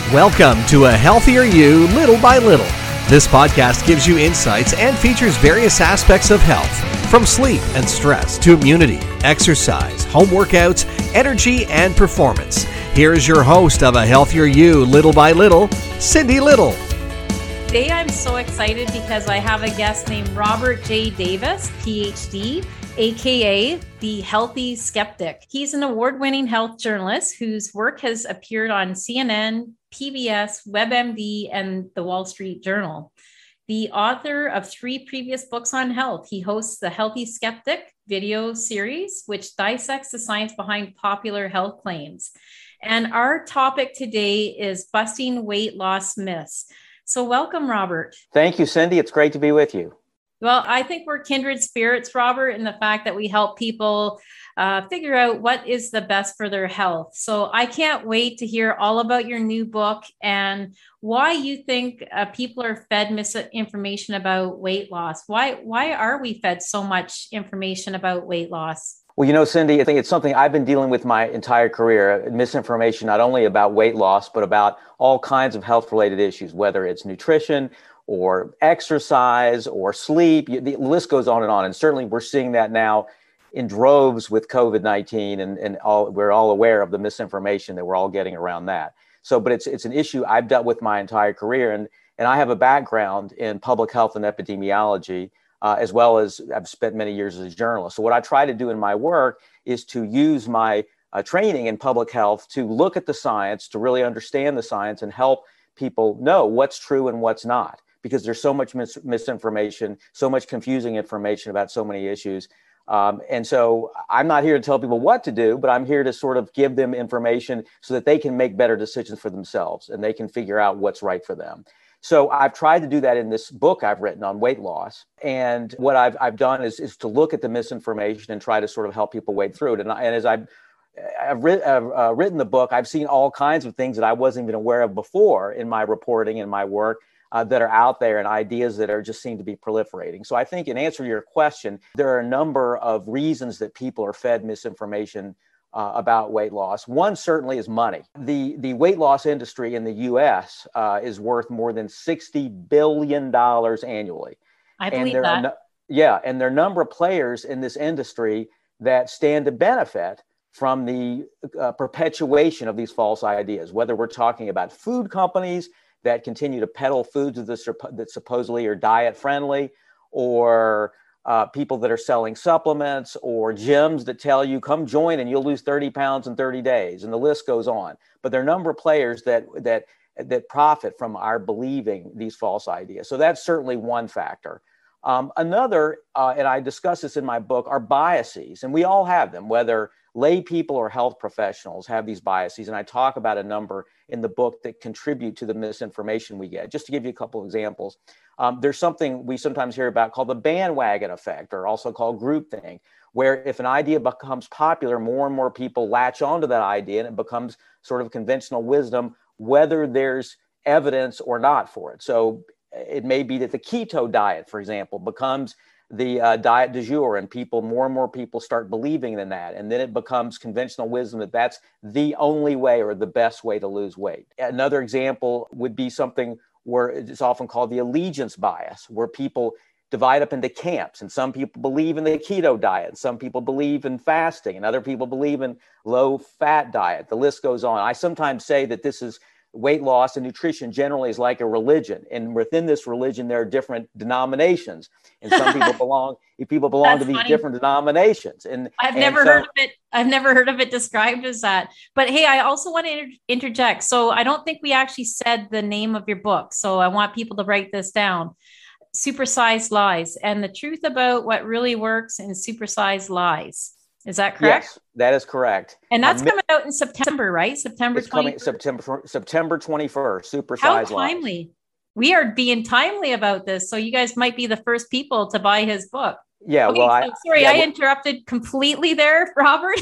Welcome to A Healthier You, Little by Little. This podcast gives you insights and features various aspects of health, from sleep and stress to immunity, exercise, home workouts, energy, and performance. Here is your host of A Healthier You, Little by Little, Cindy Little. Today I'm so excited because I have a guest named Robert J. Davis, PhD, aka the Healthy Skeptic. He's an award-winning health journalist whose work has appeared on CNN, PBS, WebMD, and the Wall Street Journal. The author of 3 previous books on health, he hosts the Healthy Skeptic video series, which dissects the science behind popular health claims. And our topic today is busting weight loss myths. So welcome, Robert. Thank you, Cindy. It's great to be with you. Well, I think we're kindred spirits, Robert, in the fact that we help people figure out what is the best for their health. So I can't wait to hear all about your new book and why you think people are fed misinformation about weight loss. Why are we fed so much information about weight loss? Well, you know, Cindy, I think it's something I've been dealing with my entire career, misinformation, not only about weight loss, but about all kinds of health-related issues, whether it's nutrition or exercise or sleep. The list goes on. And certainly we're seeing that now in droves with COVID-19 and we're all aware of the misinformation that we're all getting around that. So, but it's an issue I've dealt with my entire career. And I have a background in public health and epidemiology, as well as I've spent many years as a journalist. So what I try to do in my work is to use my training in public health to look at the science, to really understand the science and help people know what's true and what's not, because there's so much misinformation, so much confusing information about so many issues. And so I'm not here to tell people what to do, but I'm here to sort of give them information so that they can make better decisions for themselves and they can figure out what's right for them. So I've tried to do that in this book I've written on weight loss. And what I've done is to look at the misinformation and try to sort of help people wade through it. And as I've written the book, I've seen all kinds of things that I wasn't even aware of before in my reporting and my work that are out there, and ideas that are just seem to be proliferating. So I think in answer to your question, there are a number of reasons that people are fed misinformation about weight loss. One certainly is money. The weight loss industry in the U.S. Is worth more than $60 billion annually. I believe that. And there are a number of players in this industry that stand to benefit from the perpetuation of these false ideas, whether we're talking about food companies that continue to peddle foods that supposedly are diet friendly, or people that are selling supplements, or gyms that tell you, come join and you'll lose 30 pounds in 30 days. And the list goes on. But there are a number of players that profit from our believing these false ideas. So that's certainly one factor. Another, and I discuss this in my book, are biases. And we all have them, whether lay people or health professionals have these biases. And I talk about a number in the book that contribute to the misinformation we get. Just to give you a couple of examples, there's something we sometimes hear about called the bandwagon effect, or also called groupthink, where if an idea becomes popular, more and more people latch onto that idea and it becomes sort of conventional wisdom, whether there's evidence or not for it. So it may be that the keto diet, for example, becomes the diet du jour, and more and more people start believing in that. And then it becomes conventional wisdom that that's the only way or the best way to lose weight. Another example would be something where it's often called the allegiance bias, where people divide up into camps. And some people believe in the keto diet, and some people believe in fasting, and other people believe in low fat diet. The list goes on. I sometimes say that this is weight loss and nutrition generally is like a religion. And within this religion, there are different denominations. And some people belong to these different denominations. And I've never heard of it. I've never heard of it described as that. But hey, I also want to interject. So I don't think we actually said the name of your book. So I want people to write this down. Supersized Lies, and the truth about what really works in supersized lies. Is that correct? Yes, that is correct. And that's coming out in September, right? September 21st. September 21st, Supersized Lies. How timely. We are being timely about this. So you guys might be the first people to buy his book. Yeah, okay, well, I interrupted completely there, Robert.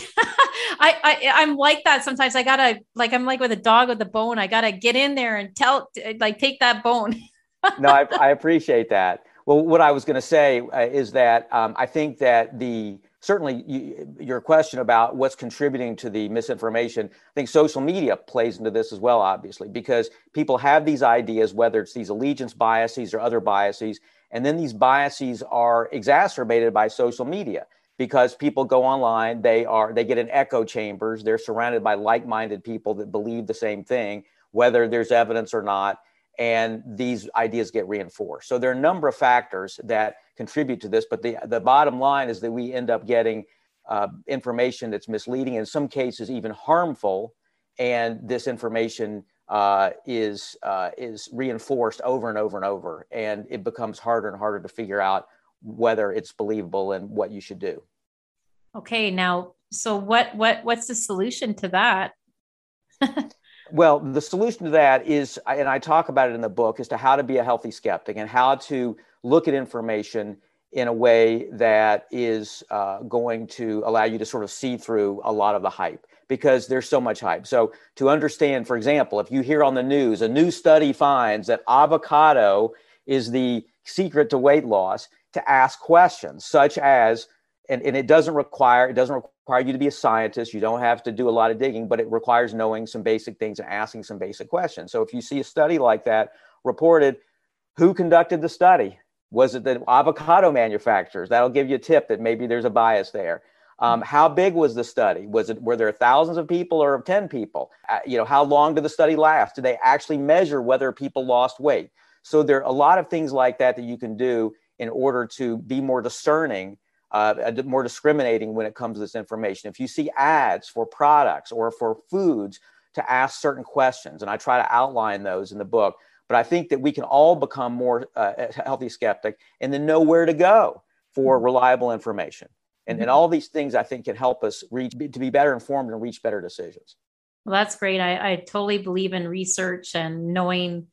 I'm like that sometimes. I'm like with a dog with a bone. I gotta get in there and take that bone. No, I appreciate that. Well, what I was going to say is that I think that the certainly your question about what's contributing to the misinformation, I think social media plays into this as well, obviously, because people have these ideas, whether it's these allegiance biases or other biases, and then these biases are exacerbated by social media because people go online, they get in echo chambers, they're surrounded by like-minded people that believe the same thing, whether there's evidence or not, and these ideas get reinforced. So there are a number of factors that contribute to this, but the bottom line is that we end up getting information that's misleading, in some cases even harmful, and this information is reinforced over and over and over, and it becomes harder and harder to figure out whether it's believable and what you should do. Okay, now, so what's the solution to that? Well, the solution to that is, and I talk about it in the book, is to how to be a healthy skeptic and how to look at information in a way that is going to allow you to sort of see through a lot of the hype, because there's so much hype. So to understand, for example, if you hear on the news, a new study finds that avocado is the secret to weight loss, to ask questions such as, and it doesn't require you to be a scientist. You don't have to do a lot of digging, but it requires knowing some basic things and asking some basic questions. So if you see a study like that reported, who conducted the study? Was it the avocado manufacturers? That'll give you a tip that maybe there's a bias there. How big was the study? Were there thousands of people or 10 people? How long did the study last? Did they actually measure whether people lost weight? So there are a lot of things like that you can do in order to be more discerning, more discriminating when it comes to this information. If you see ads for products or for foods, to ask certain questions, and I try to outline those in the book. But I think that we can all become more healthy skeptic and then know where to go for reliable information. And all these things, I think, can help us to be better informed and reach better decisions. Well, that's great. I totally believe in research and knowing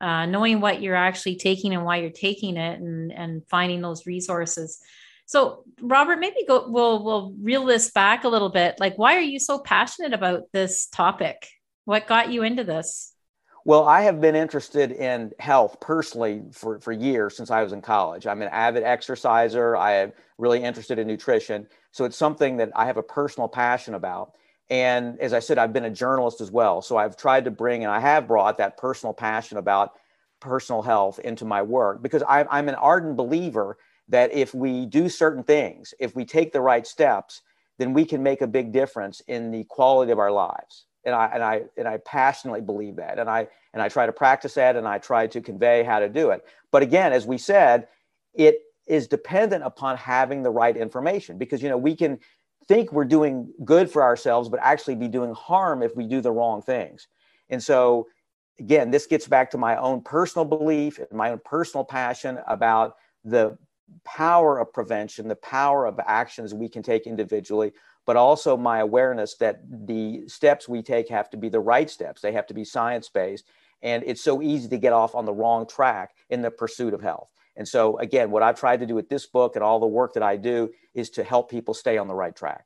what you're actually taking and why you're taking it, and finding those resources. So, Robert, maybe we'll reel this back a little bit. Like, why are you so passionate about this topic? What got you into this? Well, I have been interested in health personally for years, since I was in college. I'm an avid exerciser. I am really interested in nutrition. So it's something that I have a personal passion about. And as I said, I've been a journalist as well. So I've tried to bring, and I have brought, that personal passion about personal health into my work, because I'm an ardent believer that if we do certain things, if we take the right steps, then we can make a big difference in the quality of our lives. And I passionately believe that, and I try to practice that, and I try to convey how to do it. But again, as we said, it is dependent upon having the right information, because we can think we're doing good for ourselves, but actually be doing harm if we do the wrong things. And so, again, this gets back to my own personal belief and my own personal passion about the power of prevention, the power of actions we can take individually, but also my awareness that the steps we take have to be the right steps. They have to be science-based. And it's so easy to get off on the wrong track in the pursuit of health. And so, again, what I've tried to do with this book and all the work that I do is to help people stay on the right track.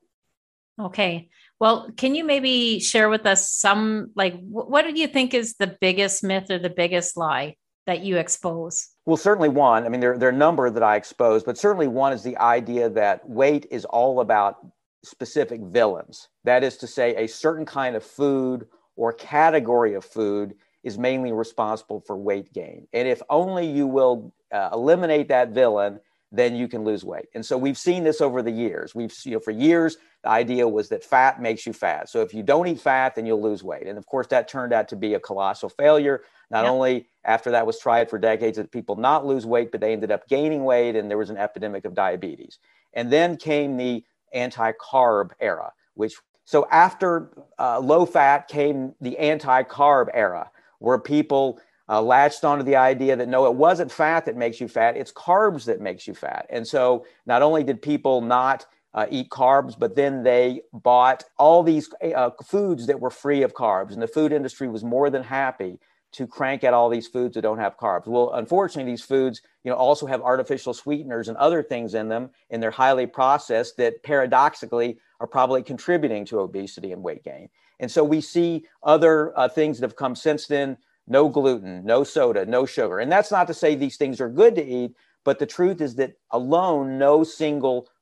Okay. Well, can you maybe share with us some, what do you think is the biggest myth or the biggest lie that you expose? Well, certainly one. I mean, there are a number that I expose, but certainly one is the idea that weight is all about specific villains. That is to say, a certain kind of food or category of food is mainly responsible for weight gain. And if only you will eliminate that villain, then you can lose weight. And so we've seen this over the years. For years, the idea was that fat makes you fat. So if you don't eat fat, then you'll lose weight. And of course, that turned out to be a colossal failure. Not only after that was tried for decades did people not lose weight, but they ended up gaining weight, and there was an epidemic of diabetes. And then came the anti-carb era, so after low fat came the anti-carb era, where people latched onto the idea that no, it wasn't fat that makes you fat, it's carbs that makes you fat. And so not only did people not eat carbs, but then they bought all these foods that were free of carbs. And the food industry was more than happy to crank out all these foods that don't have carbs. Well, unfortunately, these foods, also have artificial sweeteners and other things in them, and they're highly processed that paradoxically are probably contributing to obesity and weight gain. And so we see other things that have come since then: no gluten, no soda, no sugar. And that's not to say these things are good to eat, but the truth is that alone, no single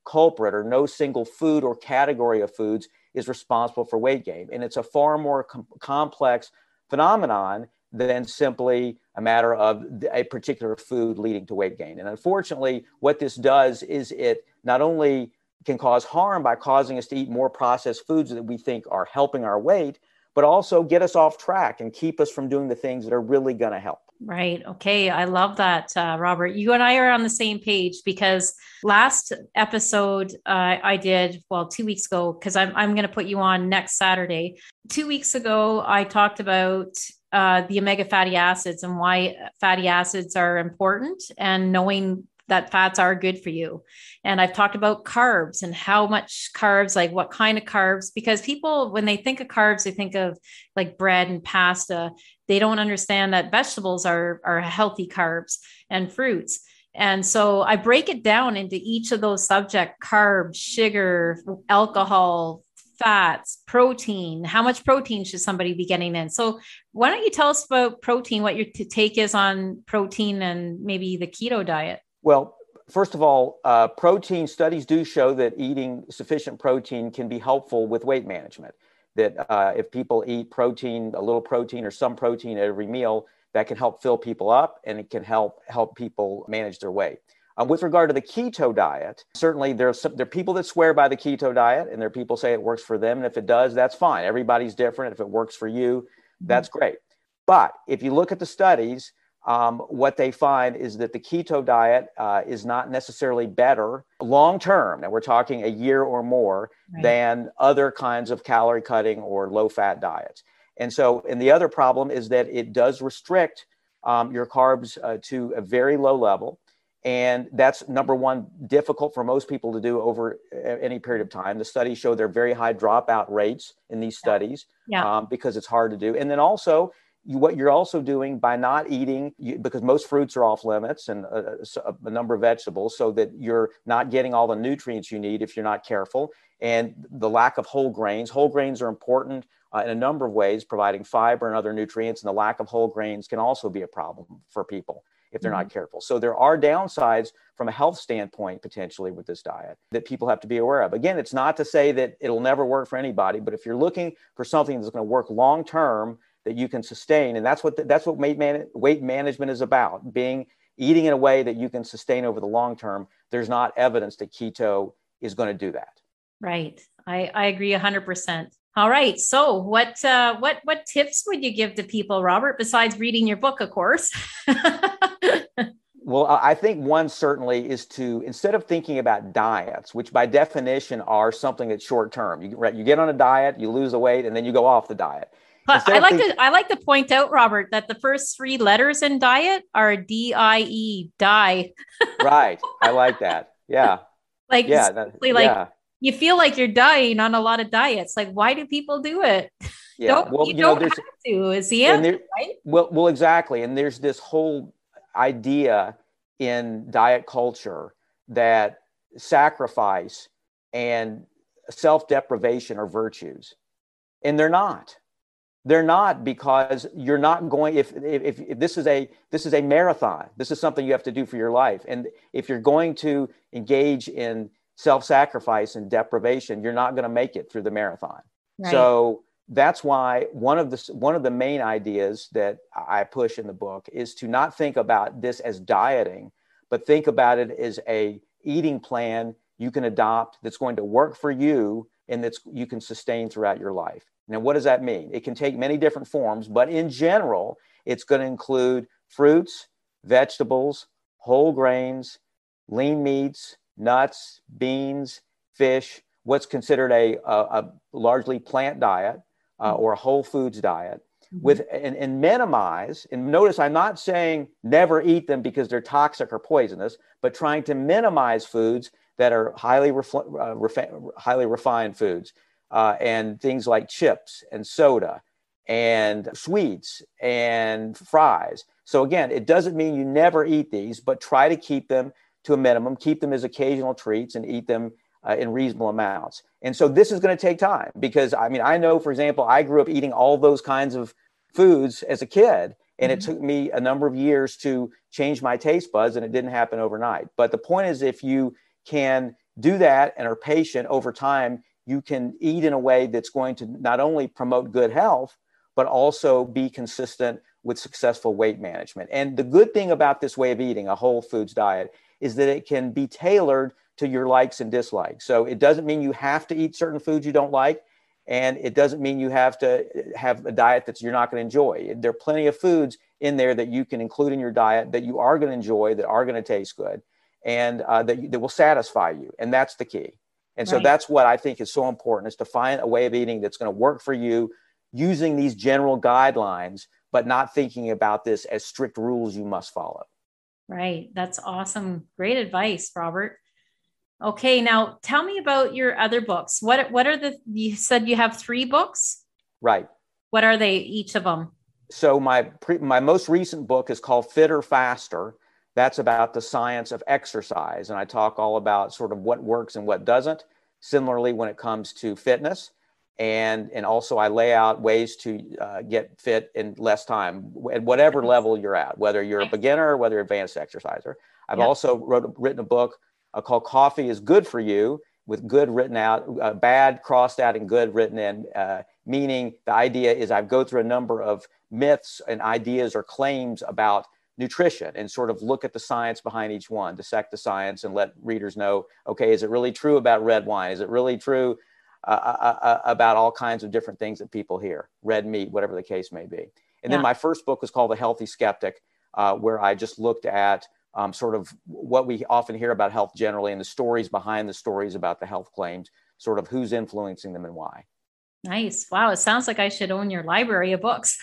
culprit or no single food or category of foods is responsible for weight gain. And it's a far more complex phenomenon than simply a matter of a particular food leading to weight gain. And unfortunately, what this does is it not only can cause harm by causing us to eat more processed foods that we think are helping our weight, but also get us off track and keep us from doing the things that are really going to help. Right. Okay. I love that, Robert. You and I are on the same page because last episode I did, 2 weeks ago, because I'm going to put you on next Saturday. 2 weeks ago, I talked about the omega fatty acids and why fatty acids are important and knowing that fats are good for you. And I've talked about carbs and how much carbs, like what kind of carbs, because people, when they think of carbs, they think of like bread and pasta. They don't understand that vegetables are healthy carbs and fruits. And so I break it down into each of those subjects: carbs, sugar, alcohol, fats, protein. How much protein should somebody be getting in? So why don't you tell us about protein, what your take is on protein and maybe the keto diet? Well, first of all, protein studies do show that eating sufficient protein can be helpful with weight management. That if people eat protein, a little protein or some protein at every meal, that can help fill people up and it can help people manage their weight. With regard to the keto diet, certainly there are people that swear by the keto diet and there are people say it works for them. And if it does, that's fine. Everybody's different. If it works for you, that's great. But if you look at the studies, what they find is that the keto diet is not necessarily better long-term, and we're talking a year or more, than other kinds of calorie cutting or low-fat diets. And the other problem is that it does restrict your carbs to a very low level. And that's, number one, difficult for most people to do over any period of time. The studies show there are very high dropout rates in these studies because it's hard to do. And then also, what you're also doing by not eating, because most fruits are off limits and a number of vegetables, so that you're not getting all the nutrients you need if you're not careful. And the lack of whole grains. Whole grains are important in a number of ways, providing fiber and other nutrients. And the lack of whole grains can also be a problem for people if they're not careful. So there are downsides from a health standpoint, potentially, with this diet that people have to be aware of. Again, it's not to say that it'll never work for anybody, but if you're looking for something that's going to work long-term, that you can sustain. And that's what weight management is about, eating in a way that you can sustain over the long term. There's not evidence that keto is going to do that. Right. I agree 100%. All right. So what tips would you give to people, Robert, besides reading your book, of course? Well, I think one certainly is to, instead of thinking about diets, which by definition are something that's short term, you get on a diet, you lose the weight, and then you go off the diet. But I like to point out, Robert, that the first three letters in diet are D-I-E, die. Right. I like that. Yeah. You feel like you're dying on a lot of diets. Like, why do people do it? Yeah. You don't have to, is the answer, right? Well, exactly. And there's this whole idea in diet culture that sacrifice and self-deprivation are virtues. And they're not. They're not, because you're not going, if this is a marathon, this is something you have to do for your life. And if you're going to engage in self-sacrifice and deprivation, you're not going to make it through the marathon. Right. So that's why one of the main ideas that I push in the book is to not think about this as dieting, but think about it as a eating plan you can adopt that's going to work for you and that you can sustain throughout your life. Now, what does that mean? It can take many different forms, but in general, it's going to include fruits, vegetables, whole grains, lean meats, nuts, beans, fish, what's considered a largely plant diet or a whole foods diet, and minimize. And notice, I'm not saying never eat them because they're toxic or poisonous, but trying to minimize foods that are highly refined foods. And things like chips and soda and sweets and fries. So again, it doesn't mean you never eat these, but try to keep them to a minimum, keep them as occasional treats and eat them in reasonable amounts. And so this is going to take time because, I know, for example, I grew up eating all those kinds of foods as a kid, and it took me a number of years to change my taste buds, and it didn't happen overnight. But the point is, if you can do that and are patient over time, you can eat in a way that's going to not only promote good health, but also be consistent with successful weight management. And the good thing about this way of eating, a whole foods diet, is that it can be tailored to your likes and dislikes. So it doesn't mean you have to eat certain foods you don't like. And it doesn't mean you have to have a diet that you're not going to enjoy. There are plenty of foods in there that you can include in your diet that you are going to enjoy, that are going to taste good, and that will satisfy you. And that's the key. And so that's what I think is so important, is to find a way of eating that's going to work for you, using these general guidelines, but not thinking about this as strict rules you must follow. Right. That's awesome. Great advice, Robert. Okay, now tell me about your other books. What are you said you have 3 books? Right. What are they, each of them? So my most recent book is called Fitter, Faster. That's about the science of exercise. And I talk all about sort of what works and what doesn't. Similarly, when it comes to fitness. And also I lay out ways to get fit in less time at whatever level you're at, whether you're a beginner or whether you're an advanced exerciser. I've also written a book called Coffee is Good for You, with good written out, bad crossed out and good written in, meaning the idea is I go through a number of myths and ideas or claims about nutrition and sort of look at the science behind each one, dissect the science and let readers know, okay, is it really true about red wine? Is it really true about all kinds of different things that people hear, red meat, whatever the case may be. And then my first book was called The Healthy Skeptic, where I just looked at sort of what we often hear about health generally and the stories behind the stories about the health claims, sort of who's influencing them and why. Nice. Wow. It sounds like I should own your library of books.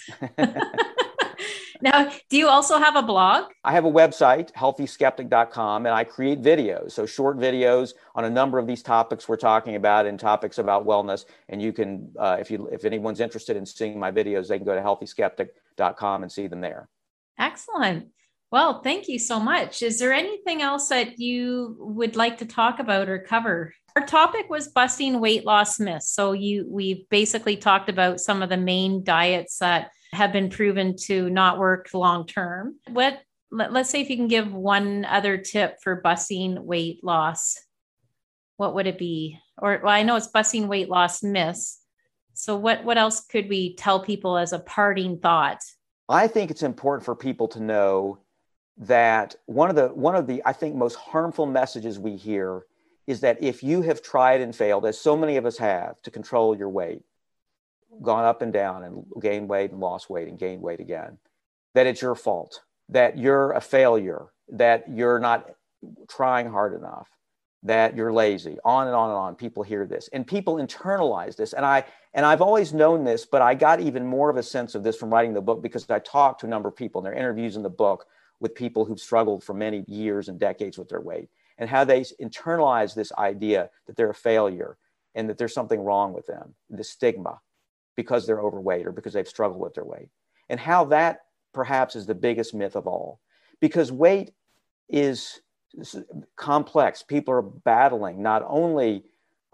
Now, do you also have a blog? I have a website, healthyskeptic.com, and I create videos. So short videos on a number of these topics we're talking about and topics about wellness. And you can, if anyone's interested in seeing my videos, they can go to healthyskeptic.com and see them there. Excellent. Well, thank you so much. Is there anything else that you would like to talk about or cover? Our topic was busting weight loss myths. So we basically talked about some of the main diets that have been proven to not work long-term. Let's say if you can give one other tip for busting weight loss, what would it be? I know it's busting weight loss myths. So what else could we tell people as a parting thought? I think it's important for people to know that one of the I think most harmful messages we hear is that if you have tried and failed, as so many of us have, to control your weight, gone up and down and gained weight and lost weight and gained weight again, that it's your fault, that you're a failure, that you're not trying hard enough, that you're lazy, on and on and on. People hear this and people internalize this. And I've always known this, but I got even more of a sense of this from writing the book because I talked to a number of people in their interviews in the book with people who've struggled for many years and decades with their weight and how they internalize this idea that they're a failure and that there's something wrong with them, the stigma, because they're overweight or because they've struggled with their weight. And how that perhaps is the biggest myth of all, because weight is complex. People are battling not only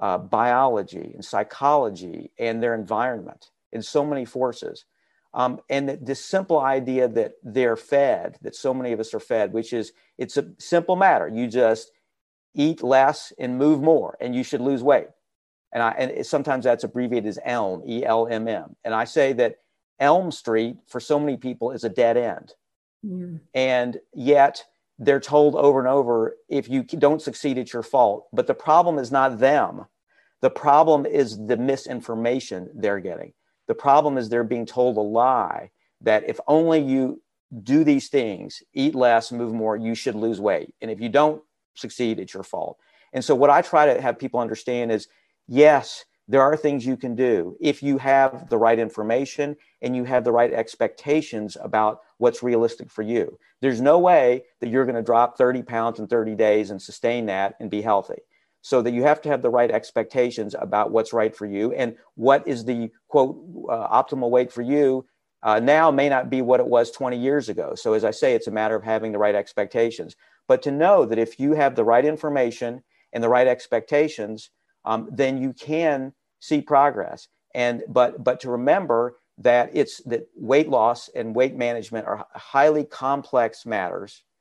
biology and psychology and their environment and so many forces. And this simple idea that they're fed, that so many of us are fed, which is, it's a simple matter. You just eat less and move more and you should lose weight. And sometimes that's abbreviated as ELM, ELMM. And I say that Elm Street for so many people is a dead end. Mm. And yet they're told over and over, if you don't succeed, it's your fault. But the problem is not them. The problem is the misinformation they're getting. The problem is they're being told a lie that if only you do these things, eat less, move more, you should lose weight. And if you don't succeed, it's your fault. And so what I try to have people understand is, yes, there are things you can do if you have the right information and you have the right expectations about what's realistic for you. There's no way that you're going to drop 30 pounds in 30 days and sustain that and be healthy. So that you have to have the right expectations about what's right for you and what is the, quote, optimal weight for you now may not be what it was 20 years ago. So as I say, it's a matter of having the right expectations. But to know that if you have the right information and the right expectations, then you can see progress. But to remember that weight loss and weight management are highly complex matters.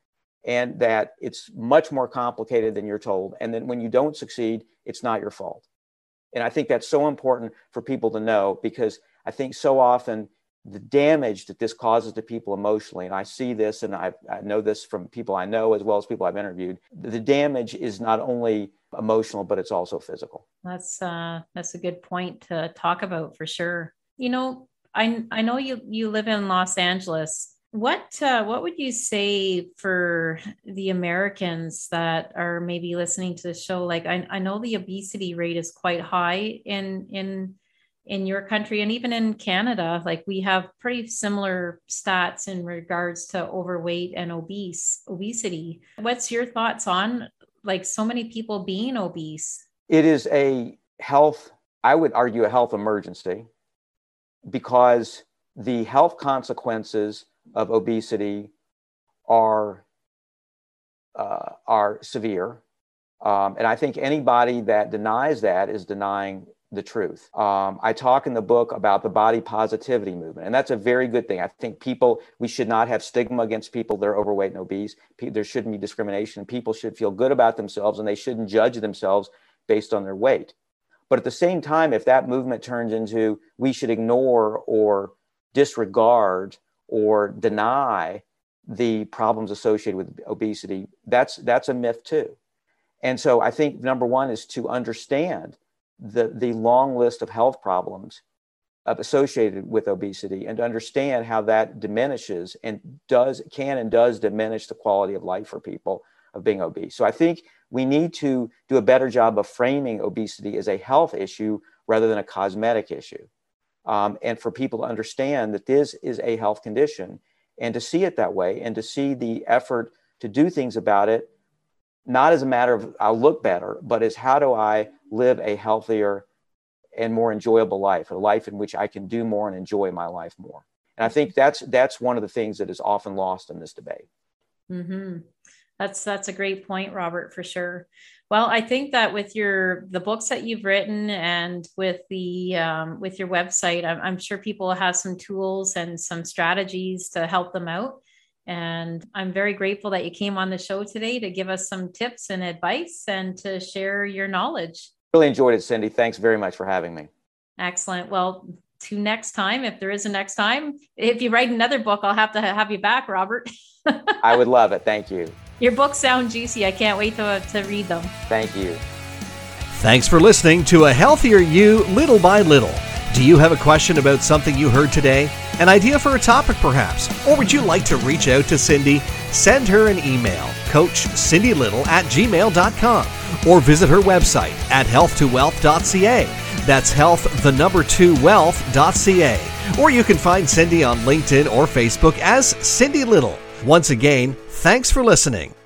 and that it's much more complicated than you're told. And then when you don't succeed, it's not your fault. And I think that's so important for people to know, because I think so often the damage that this causes to people emotionally, and I see this, and I know this from people I know as well as people I've interviewed, the damage is not only emotional, but it's also physical. That's a good point to talk about for sure. You know, I know you live in Los Angeles. What would you say for the Americans that are maybe listening to the show? Like, I know the obesity rate is quite high in your country, and even in Canada. Like, we have pretty similar stats in regards to overweight and obesity. What's your thoughts on, like, so many people being obese? It is I would argue, a health emergency, because the health consequences of obesity are severe. And I think anybody that denies that is denying the truth. I talk in the book about the body positivity movement, and that's a very good thing. I think we should not have stigma against people that are overweight and obese. There shouldn't be discrimination. People should feel good about themselves, and they shouldn't judge themselves based on their weight. But at the same time, if that movement turns into we should ignore or disregard or deny the problems associated with obesity, that's a myth too. And so I think number one is to understand the long list of health problems associated with obesity, and to understand how that diminishes and does diminish the quality of life for people of being obese. So I think we need to do a better job of framing obesity as a health issue rather than a cosmetic issue. And for people to understand that this is a health condition, and to see it that way, and to see the effort to do things about it, not as a matter of I'll look better, but as how do I live a healthier and more enjoyable life, a life in which I can do more and enjoy my life more. And I think that's one of the things that is often lost in this debate. Mm-hmm. That's a great point, Robert, for sure. Well, I think that with the books that you've written, and with with your website, I'm sure people have some tools and some strategies to help them out. And I'm very grateful that you came on the show today to give us some tips and advice and to share your knowledge. Really enjoyed it, Cindy. Thanks very much for having me. Excellent. Well, to next time, if there is a next time, if you write another book, I'll have to have you back, Robert. I would love it. Thank you. Your books sound juicy. I can't wait to read them. Thank you. Thanks for listening to A Healthier You, Little by Little. Do you have a question about something you heard today? An idea for a topic, perhaps? Or would you like to reach out to Cindy? Send her an email, coachcindylittle@gmail.com, or visit her website at health2wealth.ca. That's health2wealth.ca. Or you can find Cindy on LinkedIn or Facebook as Cindy Little. Once again, thanks for listening.